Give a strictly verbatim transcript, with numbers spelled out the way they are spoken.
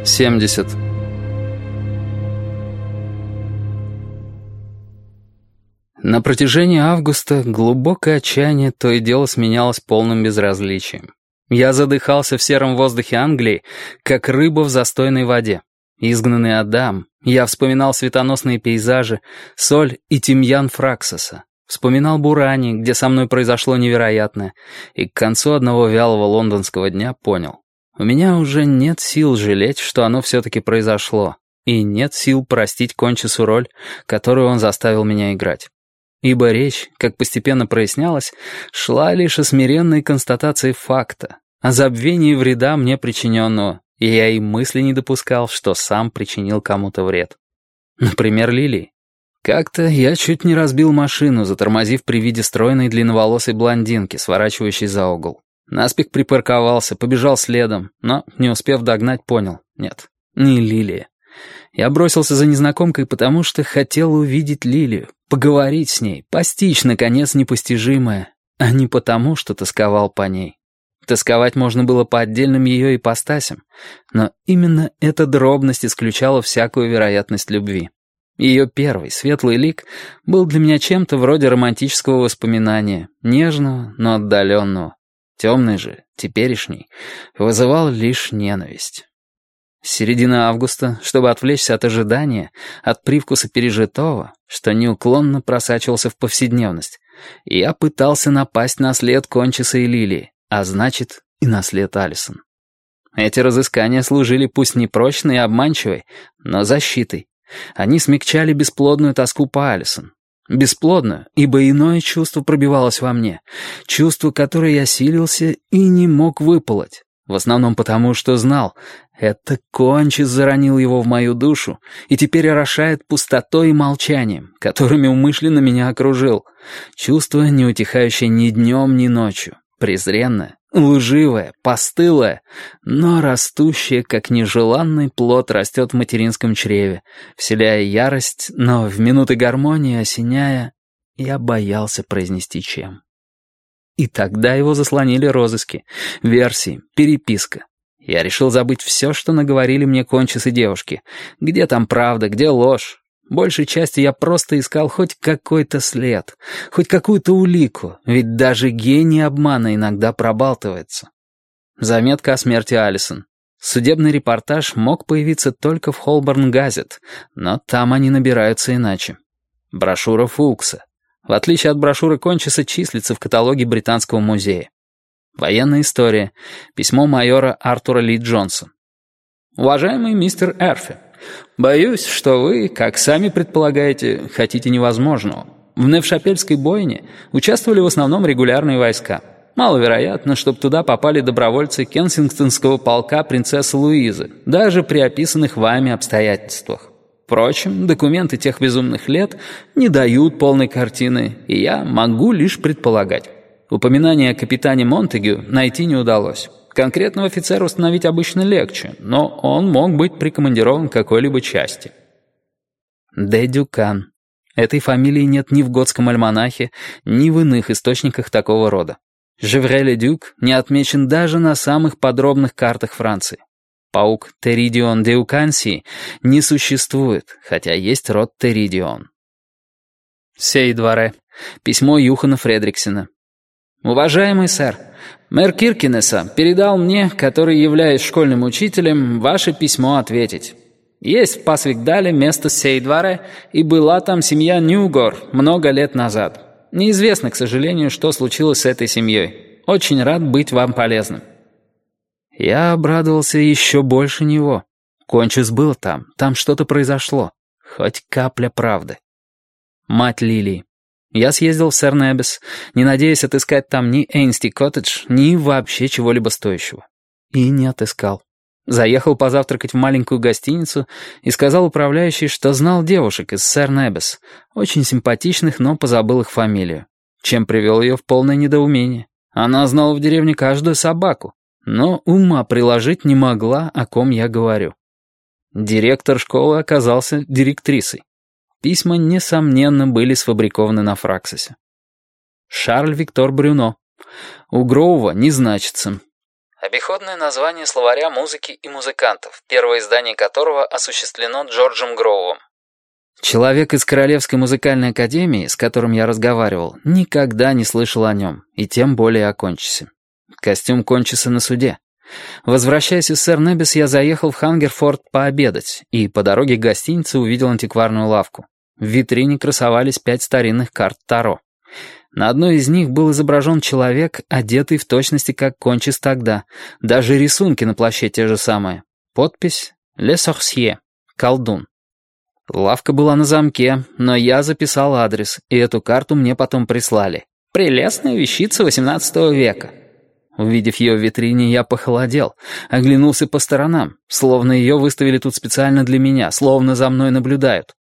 семьдесят. На протяжении августа глубокое отчаяние то и дело сменялось полным безразличием. Я задыхался в сером воздухе Англии, как рыба в застойной воде. Изгнанный Адам, я вспоминал светоносные пейзажи, соль и тимьян Фраксоса. Вспоминал Бурани, где со мной произошло невероятное, и к концу одного вялого лондонского дня понял. У меня уже нет сил жалеть, что оно все-таки произошло, и нет сил простить Кончису роль, которую он заставил меня играть. Ибо речь, как постепенно прояснялось, шла лишь о смиренной констатации факта, о забвении вреда мне причиненного, и я и мысли не допускал, что сам причинил кому-то вред. Например, Лилии. Как-то я чуть не разбил машину, затормозив при виде стройной длинноволосой блондинки, сворачивающей за угол. Наспех припарковался, побежал следом, но, не успев догнать, понял. Нет, не Лилия. Я бросился за незнакомкой, потому что хотел увидеть Лилию, поговорить с ней, постичь, наконец, непостижимое, а не потому, что тосковал по ней. Тосковать можно было по отдельным ее ипостасям, но именно эта дробность исключала всякую вероятность любви. Ее первый, светлый лик был для меня чем-то вроде романтического воспоминания, нежного, но отдаленного. Темный же, теперешний, вызывал лишь ненависть. С середины августа, чтобы отвлечься от ожидания, от привкуса пережитого, что неуклонно просачивался в повседневность, я пытался напасть на след Кончиса и Лилии, а значит и на след Алисон. Эти разыскания служили пусть не прочной и обманчивой, но защитой. Они смягчали бесплодную тоску по Алисон. Бесплодную, ибо иное чувство пробивалось во мне, чувство, которое я силился и не мог выполоть. В основном потому, что знал, это Кончис заронил его в мою душу и теперь орошает пустотой и молчанием, которыми умышленно меня окружил. Чувство, не утихающее ни днем, ни ночью, презренное, лживое, постылое, но растущее, как нежеланный плод растет в материнском чреве, вселяя ярость, но в минуты гармонии осеняя, я боялся произнести чем. И тогда его заслонили розыски, версии, переписка. Я решил забыть все, что наговорили мне Кончис и девушки. Где там правда, где ложь? Большей частью я просто искал хоть какой-то след, хоть какую-то улику, ведь даже гений обмана иногда пробалтывается. Заметка о смерти Алисон. Судебный репортаж мог появиться только в Холборн Газет, но там они набираются иначе. Брошюра Фулкса, в отличие от брошюры Кончиса, числится в каталоге Британского музея. Военная история. Письмо майора Артура Ли Джонса. «Уважаемый мистер Эрфи, боюсь, что вы, как сами предполагаете, хотите невозможного. В Невшапельской бойне участвовали в основном регулярные войска. Маловероятно, чтобы туда попали добровольцы Кенсингтонского полка принцессы Луизы, даже при описанных вами обстоятельствах. Впрочем, документы тех безумных лет не дают полной картины, и я могу лишь предполагать. Упоминание о капитане Монтегю найти не удалось. Конкретного офицера установить обычно легче, но он мог быть прикомандирован к какой-либо части». Де Дюкан. Этой фамилии нет ни в готском альманахе, ни в иных источниках такого рода. Жевре-ле-Дюк не отмечен даже на самых подробных картах Франции. Паук Теридион Деукансии не существует, хотя есть род Теридион. Сей дворе. Письмо Юхана Фредриксена. «Уважаемый сэр, мэр Киркинесса передал мне, который являюсь школьным учителем, ваше письмо ответить. Есть в Пасвикдале место сей дворе, и была там семья Ньюгор много лет назад. Неизвестно, к сожалению, что случилось с этой семьей. Очень рад быть вам полезным». Я обрадовался еще больше него. Кончис был там, там что-то произошло. Хоть капля правды. Мать Лилии. Я съездил в Сэр-Небес, не надеясь отыскать там ни Эйнсти-Коттедж, ни вообще чего-либо стоящего. И не отыскал. Заехал позавтракать в маленькую гостиницу и сказал управляющей, что знал девушек из Сэр-Небес, очень симпатичных, но позабыл их фамилию. Чем привел ее в полное недоумение. Она знала в деревне каждую собаку, но ума приложить не могла, о ком я говорю. Директор школы оказался директрисой. Письма, несомненно, были сфабрикованы на Фраксосе. Шарль Виктор Брюно. У Гроува не значится. Обиходное название словаря музыки и музыкантов, первое издание которого осуществлено Джорджем Гроувом. Человек из Королевской музыкальной академии, с которым я разговаривал, никогда не слышал о нем, и тем более о Кончисе. Костюм Кончиса на суде. Возвращаясь из сэр Небис, я заехал в Хангерфорд пообедать, и по дороге к гостинице увидел антикварную лавку. В витрине красовались пять старинных карт Таро. На одной из них был изображен человек, одетый в точности как Кончис тогда. Даже рисунки на плаще те же самые. Подпись «Le Sorcier» — «Колдун». Лавка была на замке, но я записал адрес, и эту карту мне потом прислали. Прелестная вещица восемнадцатого века. Увидев ее в витрине, я похолодел, оглянулся по сторонам, словно ее выставили тут специально для меня, словно за мной наблюдают.